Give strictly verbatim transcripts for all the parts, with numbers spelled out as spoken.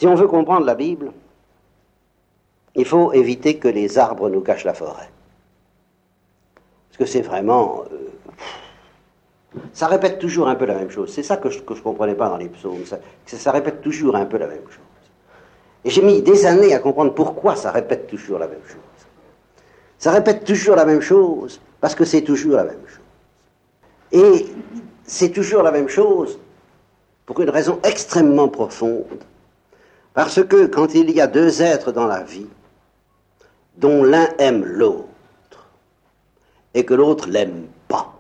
Si on veut comprendre la Bible, il faut éviter que les arbres nous cachent la forêt. Parce que c'est vraiment... Euh, ça répète toujours un peu la même chose. C'est ça que je ne comprenais pas dans les psaumes. Ça, ça répète toujours un peu la même chose. Et j'ai mis des années à comprendre pourquoi ça répète toujours la même chose. Ça répète toujours la même chose parce que c'est toujours la même chose. Et c'est toujours la même chose pour une raison extrêmement profonde. Parce que quand il y a deux êtres dans la vie, dont l'un aime l'autre, et que l'autre l'aime pas,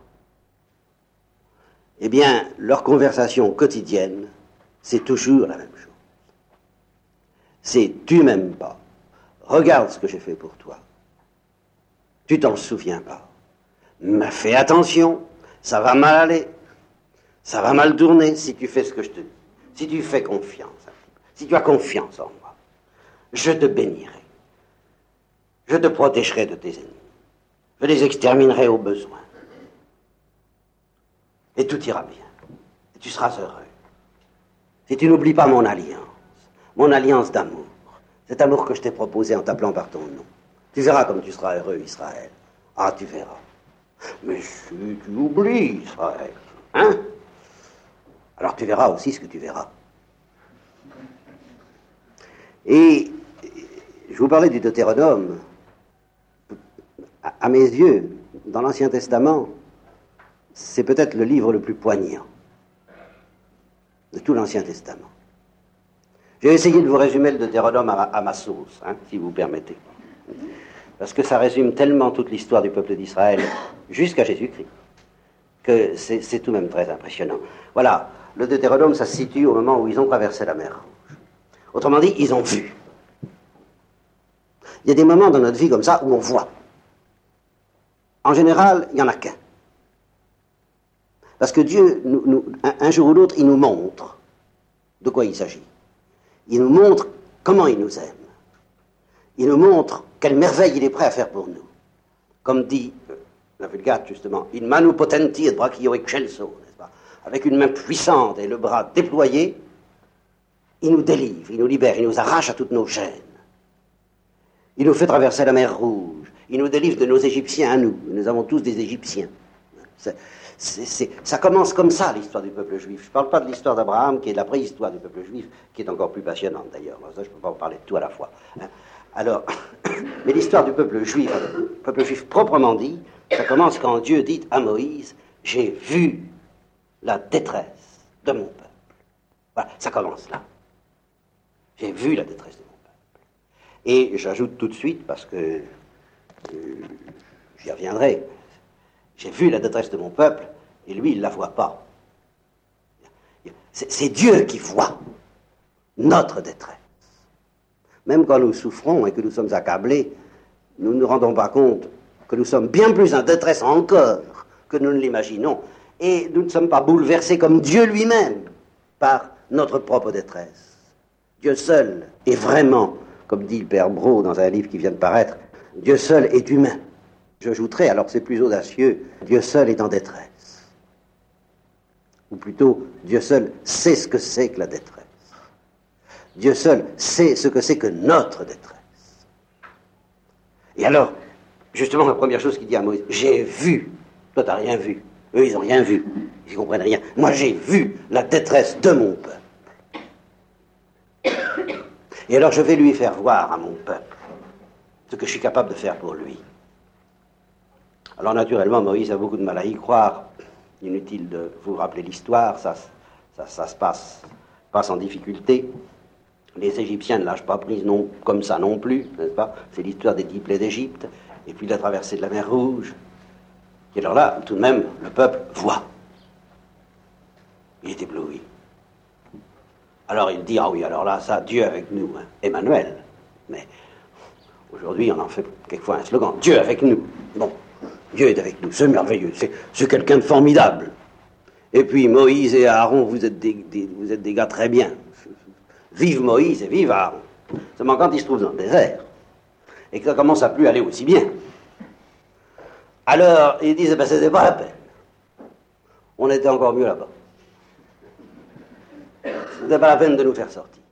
eh bien, leur conversation quotidienne, c'est toujours la même chose. C'est « tu m'aimes pas, regarde ce que j'ai fait pour toi, tu t'en souviens pas, mais fais attention, ça va mal aller, ça va mal tourner si tu fais ce que je te dis, si tu fais confiance, si tu as confiance en moi, je te bénirai, je te protégerai de tes ennemis, je les exterminerai au besoin, et tout ira bien, et tu seras heureux. Si tu n'oublies pas mon alliance, mon alliance d'amour, cet amour que je t'ai proposé en t'appelant par ton nom, tu verras comme tu seras heureux, Israël. Ah, tu verras. Mais si tu oublies, Israël, hein? Alors tu verras aussi ce que tu verras. Et je vous parlais du Deutéronome. À, à mes yeux, dans l'Ancien Testament, c'est peut-être le livre le plus poignant de tout l'Ancien Testament. J'ai essayé de vous résumer le Deutéronome à ma, à ma sauce, hein, si vous permettez. Parce que ça résume tellement toute l'histoire du peuple d'Israël jusqu'à Jésus-Christ, que c'est, c'est tout de même très impressionnant. Voilà, le Deutéronome, ça se situe au moment où ils ont traversé la mer Rouge. Autrement dit, ils ont vu. Il y a des moments dans notre vie comme ça où on voit. En général, il n'y en a qu'un. Parce que Dieu, nous, nous, un, un jour ou l'autre, il nous montre de quoi il s'agit. Il nous montre comment il nous aime. Il nous montre quelle merveille il est prêt à faire pour nous. Comme dit euh, la Vulgate, justement, in manu potenti et brachio excelso, n'est-ce pas? Avec une main puissante et le bras déployé, il nous délivre, il nous libère, il nous arrache à toutes nos chaînes. Il nous fait traverser la mer Rouge. Il nous délivre de nos Égyptiens à nous. Nous avons tous des Égyptiens. C'est, c'est, c'est, ça commence comme ça, l'histoire du peuple juif. Je ne parle pas de l'histoire d'Abraham, qui est la préhistoire du peuple juif, qui est encore plus passionnante d'ailleurs. Ça, je ne peux pas vous parler de tout à la fois. Hein. Alors, mais l'histoire du peuple juif, le peuple juif proprement dit, ça commence quand Dieu dit à Moïse, « J'ai vu la détresse de mon peuple. » Voilà, ça commence là. J'ai vu la détresse de mon peuple. Et j'ajoute tout de suite, parce que euh, j'y reviendrai, j'ai vu la détresse de mon peuple, et lui, il ne la voit pas. C'est, c'est Dieu qui voit notre détresse. Même quand nous souffrons et que nous sommes accablés, nous ne nous rendons pas compte que nous sommes bien plus en détresse encore que nous ne l'imaginons. Et nous ne sommes pas bouleversés comme Dieu lui-même par notre propre détresse. Dieu seul est vraiment, comme dit le Père Brault dans un livre qui vient de paraître, Dieu seul est humain. J'ajouterais, alors c'est plus audacieux, Dieu seul est en détresse. Ou plutôt, Dieu seul sait ce que c'est que la détresse. Dieu seul sait ce que c'est que notre détresse. Et alors, justement, la première chose qu'il dit à Moïse, j'ai vu. Toi, t'as rien vu. Eux, ils n'ont rien vu. Ils ne comprennent rien. Moi, j'ai vu la détresse de mon peuple. Et alors, je vais lui faire voir à mon peuple ce que je suis capable de faire pour lui. Alors, naturellement, Moïse a beaucoup de mal à y croire. Inutile de vous rappeler l'histoire. Ça, ça, ça se passe, passe en difficulté. Les Égyptiens ne lâchent pas prise non, comme ça non plus, n'est-ce pas? C'est l'histoire des dix plaies d'Égypte, et puis la traversée de la mer Rouge. Et alors là, tout de même, le peuple voit. Il est ébloui. Alors il dit, ah oui, alors là, ça, Dieu avec nous, hein, Emmanuel. Mais aujourd'hui, on en fait quelquefois un slogan, Dieu avec nous. Bon, Dieu est avec nous, c'est merveilleux, c'est, c'est quelqu'un de formidable. Et puis Moïse et Aaron, vous êtes des, des, vous êtes des gars très bien. Vive Moïse et vive Aaron. Seulement quand ils se trouvent dans le désert, et que ça commence à plus aller aussi bien, alors ils disent, ben c'était pas la peine. On était encore mieux là-bas. C'était pas la peine de nous faire sortir.